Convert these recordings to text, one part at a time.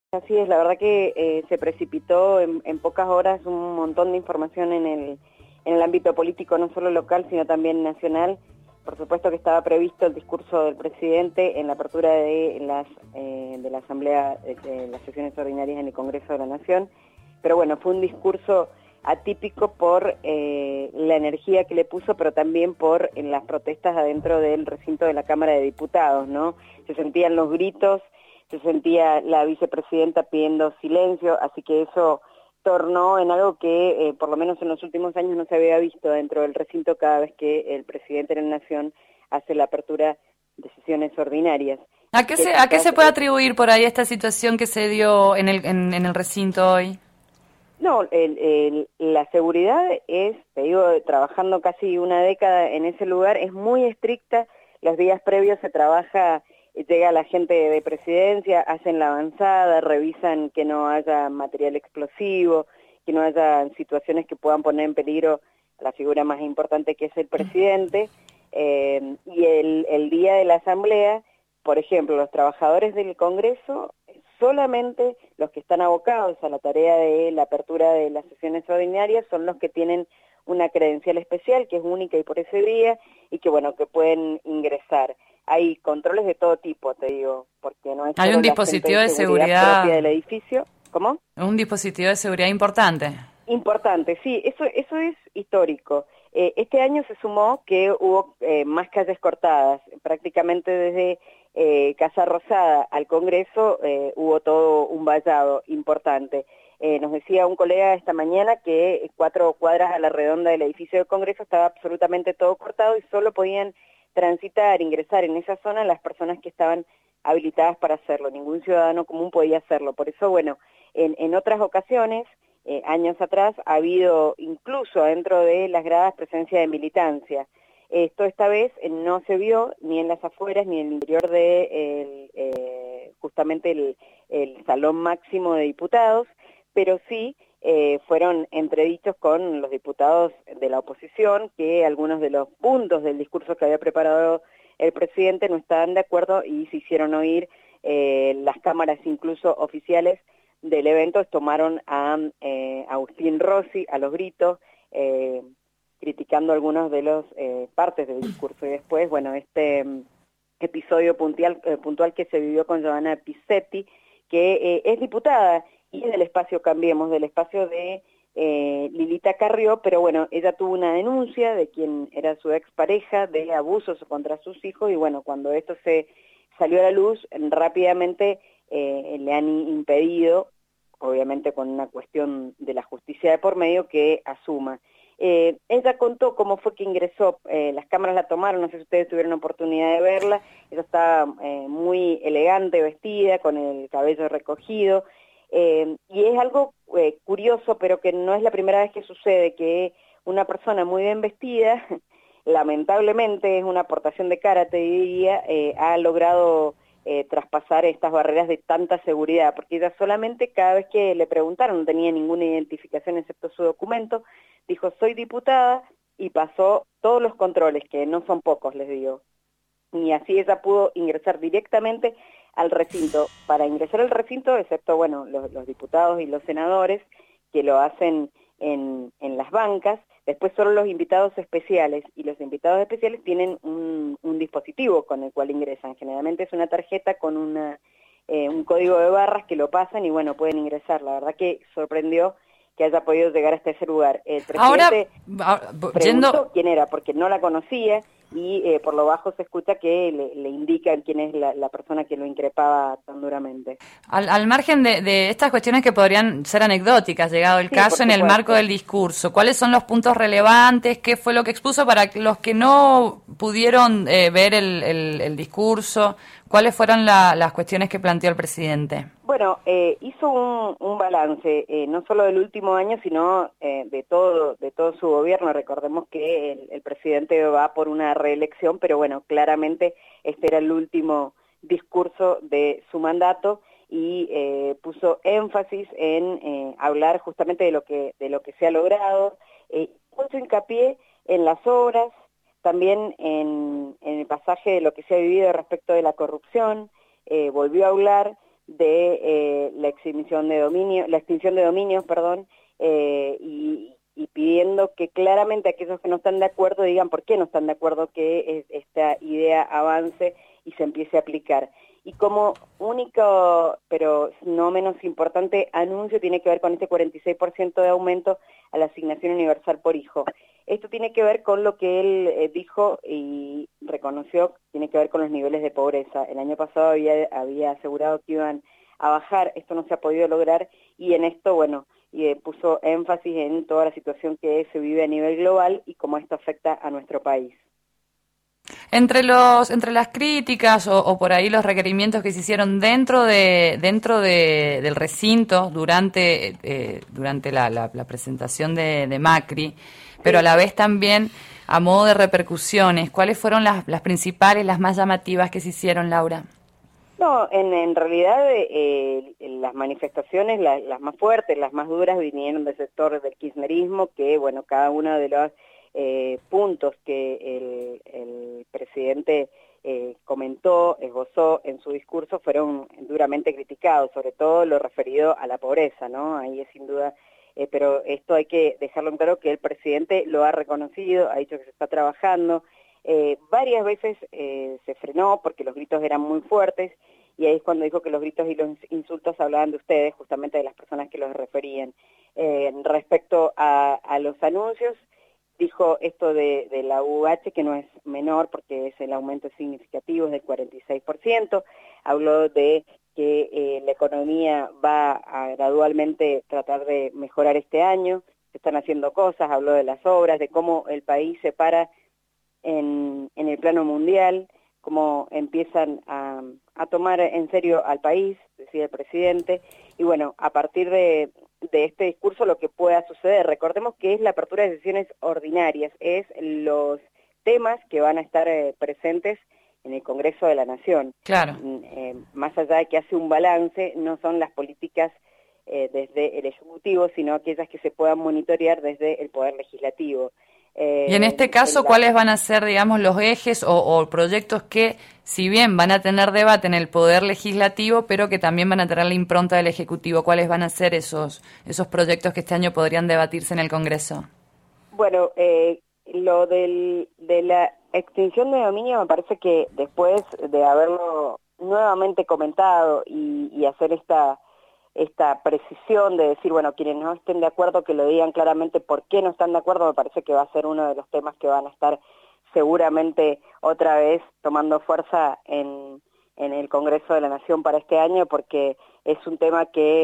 Así es, la verdad que se precipitó en pocas horas un montón de información en el ámbito político, no solo local, sino también nacional. Por supuesto que estaba previsto el discurso del presidente en la apertura de la Asamblea, de las sesiones ordinarias en el Congreso de la Nación, pero bueno, fue un discurso atípico por la energía que le puso, pero también por las protestas adentro del recinto de la Cámara de Diputados, ¿no? Se sentían los gritos, se sentía la vicepresidenta pidiendo silencio, así que eso tornó en algo que por lo menos en los últimos años no se había visto dentro del recinto cada vez que el presidente de la Nación hace la apertura de sesiones ordinarias. ¿A qué se puede atribuir por ahí esta situación que se dio en el recinto hoy? No, la seguridad es, te digo, trabajando casi una década en ese lugar, es muy estricta. Los días previos se trabaja, llega la gente de presidencia, hacen la avanzada, revisan que no haya material explosivo, que no haya situaciones que puedan poner en peligro a la figura más importante que es el presidente. Y el día de la asamblea, por ejemplo, los trabajadores del Congreso, solamente los que están abocados a la tarea de la apertura de las sesiones ordinarias son los que tienen una credencial especial, que es única y por ese día, y que bueno, que pueden ingresar. Hay controles de todo tipo, te digo, porque no es Hay solo un la gente dispositivo de de seguridad propia del seguridad, edificio. ¿Cómo? un dispositivo de seguridad importante. Importante, sí, eso es histórico. Este año se sumó que hubo más calles cortadas, prácticamente desde Casa Rosada al Congreso hubo todo un vallado importante. Nos decía un colega esta mañana que 4 cuadras a la redonda del edificio del Congreso estaba absolutamente todo cortado y solo podían transitar, ingresar en esa zona las personas que estaban habilitadas para hacerlo. Ningún ciudadano común podía hacerlo. Por eso, bueno, en otras ocasiones, años atrás, ha habido incluso dentro de las gradas presencia de militancia. Esto esta vez no se vio ni en las afueras ni en el interior de justamente el salón máximo de diputados, pero sí fueron entredichos con los diputados de la oposición, que algunos de los puntos del discurso que había preparado el presidente no estaban de acuerdo y se hicieron oír. Las cámaras incluso oficiales del evento tomaron a Agustín Rossi a los gritos, criticando algunos de los partes del discurso. Y después, bueno, este episodio puntual que se vivió con Giovanna Pizzetti, que es diputada y del espacio Cambiemos, del espacio de Lilita Carrió, pero bueno, ella tuvo una denuncia de quien era su expareja de abusos contra sus hijos y bueno, cuando esto se salió a la luz, rápidamente le han impedido, obviamente con una cuestión de la justicia de por medio, que asuma. Ella contó cómo fue que ingresó, las cámaras la tomaron, no sé si ustedes tuvieron oportunidad de verla, ella estaba muy elegante, vestida, con el cabello recogido, y es algo curioso, pero que no es la primera vez que sucede, que una persona muy bien vestida, lamentablemente es una aportación de cara, te diría, ha logrado traspasar estas barreras de tanta seguridad, porque ella solamente cada vez que le preguntaron, no tenía ninguna identificación excepto su documento, dijo soy diputada y pasó todos los controles, que no son pocos, les digo. Y así ella pudo ingresar directamente al recinto. Para ingresar al recinto, excepto bueno los diputados y los senadores, que lo hacen en las bancas, después solo los invitados especiales, y los invitados especiales tienen un dispositivo con el cual ingresan. Generalmente es una tarjeta con un código de barras que lo pasan y bueno, pueden ingresar. La verdad que sorprendió que haya podido llegar hasta ese lugar. El presidente preguntó quién era, porque no la conocía, y por lo bajo se escucha que le indican quién es la persona que lo increpaba tan duramente. Al margen de estas cuestiones que podrían ser anecdóticas, llegado el caso, en el marco del discurso, ¿cuáles son los puntos relevantes? ¿Qué fue lo que expuso para los que no pudieron ver el discurso? ¿Cuáles fueron las cuestiones que planteó el presidente? Bueno, hizo un balance, no solo del último año, sino de todo su gobierno. Recordemos que el presidente va por una reelección, pero bueno, claramente este era el último discurso de su mandato y puso énfasis en hablar justamente de lo que se ha logrado, puso hincapié en las obras, también en el pasaje de lo que se ha vivido respecto de la corrupción, volvió a hablar de la extinción de dominios, perdón, y pidiendo que claramente aquellos que no están de acuerdo digan por qué no están de acuerdo que esta idea avance y se empiece a aplicar. Y como único, pero no menos importante, anuncio tiene que ver con este 46% de aumento a la asignación universal por hijo. Esto tiene que ver con lo que él dijo y reconoció, tiene que ver con los niveles de pobreza. El año pasado había asegurado que iban a bajar, esto no se ha podido lograr, y en esto, bueno, puso énfasis en toda la situación que se vive a nivel global y cómo esto afecta a nuestro país. Entre las críticas o por ahí los requerimientos que se hicieron dentro del recinto durante la presentación de Macri, pero a la vez también a modo de repercusiones, ¿cuáles fueron las principales, las más llamativas que se hicieron, Laura? No, en realidad las manifestaciones, las más fuertes, las más duras, vinieron del sector del kirchnerismo, que bueno, cada uno de los puntos que el presidente comentó, esbozó en su discurso, fueron duramente criticados, sobre todo lo referido a la pobreza, ¿no? Ahí es sin duda, pero esto hay que dejarlo en claro que el presidente lo ha reconocido, ha dicho que se está trabajando. Varias veces se frenó porque los gritos eran muy fuertes, y ahí es cuando dijo que los gritos y los insultos hablaban de ustedes, justamente de las personas que los referían. Respecto a los anuncios, dijo esto de la UH, que no es menor porque es el aumento significativo, es del 46%, habló de que la economía va a gradualmente tratar de mejorar este año, se están haciendo cosas, habló de las obras, de cómo el país se para en el plano mundial, cómo empiezan a tomar en serio al país, decía el presidente, y bueno, a partir de este discurso lo que pueda suceder. Recordemos que es la apertura de sesiones ordinarias, es los temas que van a estar presentes en el Congreso de la Nación. Claro. Más allá de que hace un balance, no son las políticas desde el Ejecutivo, sino aquellas que se puedan monitorear desde el Poder Legislativo. Y en este caso, ¿cuáles van a ser, digamos, los ejes o proyectos que, si bien van a tener debate en el Poder Legislativo, pero que también van a tener la impronta del Ejecutivo? ¿Cuáles van a ser esos proyectos que este año podrían debatirse en el Congreso? Bueno, lo de la extinción de dominio me parece que después de haberlo nuevamente comentado y hacer esta precisión de decir, bueno, quienes no estén de acuerdo que lo digan claramente por qué no están de acuerdo, me parece que va a ser uno de los temas que van a estar seguramente otra vez tomando fuerza en el Congreso de la Nación para este año, porque es un tema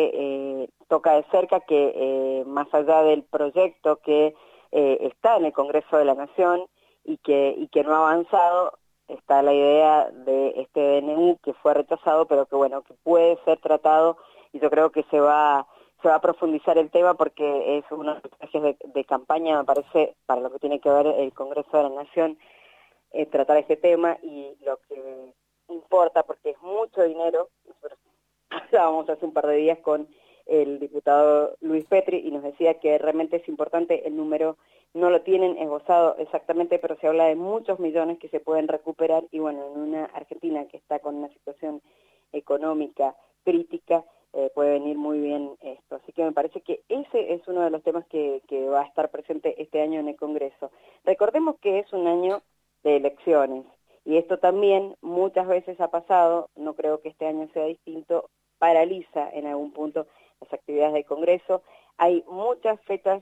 que toca de cerca, que más allá del proyecto que está en el Congreso de la Nación y que no ha avanzado, está la idea de este DNU que fue rechazado, pero que bueno, que puede ser tratado, y yo creo que se va a profundizar el tema porque es uno de los ejes de campaña, me parece, para lo que tiene que ver el Congreso de la Nación, tratar este tema, y lo que importa, porque es mucho dinero. Nosotros hablábamos hace un par de días con el diputado Luis Petri y nos decía que realmente es importante, el número no lo tienen esbozado exactamente, pero se habla de muchos millones que se pueden recuperar, y bueno, en una Argentina que está con una situación económica crítica, puede venir muy bien esto. Así que me parece que ese es uno de los temas que va a estar presente este año en el Congreso. Recordemos que es un año de elecciones, y esto también muchas veces ha pasado, no creo que este año sea distinto, paraliza en algún punto las actividades del Congreso. Hay muchas fechas,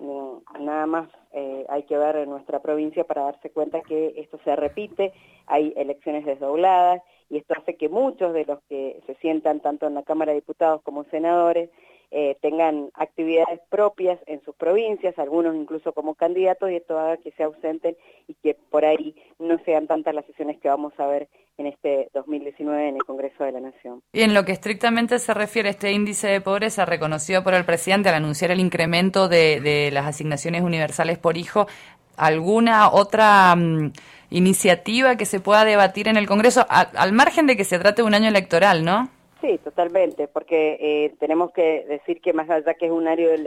nada más hay que ver en nuestra provincia para darse cuenta que esto se repite, hay elecciones desdobladas, y esto hace que muchos de los que se sientan tanto en la Cámara de Diputados como senadores tengan actividades propias en sus provincias, algunos incluso como candidatos, y esto haga que se ausenten y que por ahí no sean tantas las sesiones que vamos a ver en este 2019 en el Congreso de la Nación. Y en lo que estrictamente se refiere a este índice de pobreza reconocido por el presidente al anunciar el incremento de las asignaciones universales por hijo, ¿alguna otra iniciativa que se pueda debatir en el Congreso, al margen de que se trate de un año electoral, ¿no? Sí, totalmente, porque tenemos que decir que más allá que es un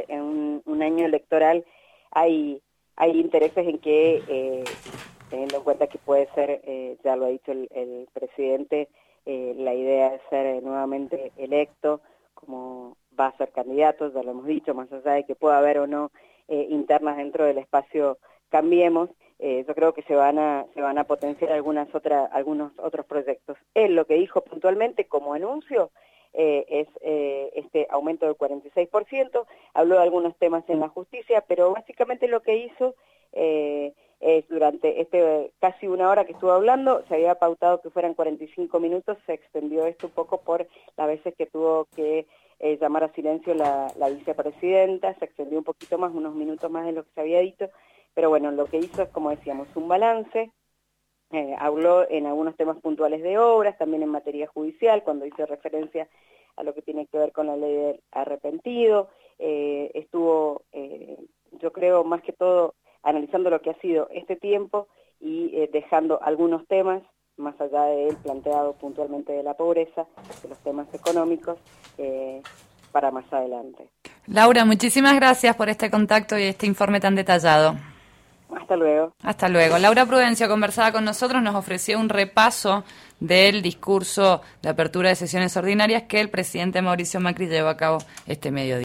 año electoral, hay intereses en que, teniendo en cuenta que puede ser, ya lo ha dicho el presidente, la idea de ser nuevamente electo, como va a ser candidato, ya lo hemos dicho, más allá de que pueda haber o no internas dentro del espacio Cambiemos, yo creo que se van a potenciar algunos otros proyectos. Él lo que dijo puntualmente como anuncio es este aumento del 46%, habló de algunos temas en la justicia, pero básicamente lo que hizo es durante casi una hora que estuvo hablando, se había pautado que fueran 45 minutos, se extendió esto un poco por las veces que tuvo que llamar a silencio la vicepresidenta, se extendió un poquito más, unos minutos más de lo que se había dicho, pero bueno, lo que hizo es, como decíamos, un balance. Habló en algunos temas puntuales de obras, también en materia judicial, cuando hizo referencia a lo que tiene que ver con la ley del arrepentido. Estuvo, yo creo, más que todo, analizando lo que ha sido este tiempo y dejando algunos temas, más allá de él planteado puntualmente de la pobreza, de los temas económicos, para más adelante. Laura, muchísimas gracias por este contacto y este informe tan detallado. Hasta luego. Hasta luego. Laura Prudencio conversaba con nosotros, nos ofreció un repaso del discurso de apertura de sesiones ordinarias que el presidente Mauricio Macri llevó a cabo este mediodía.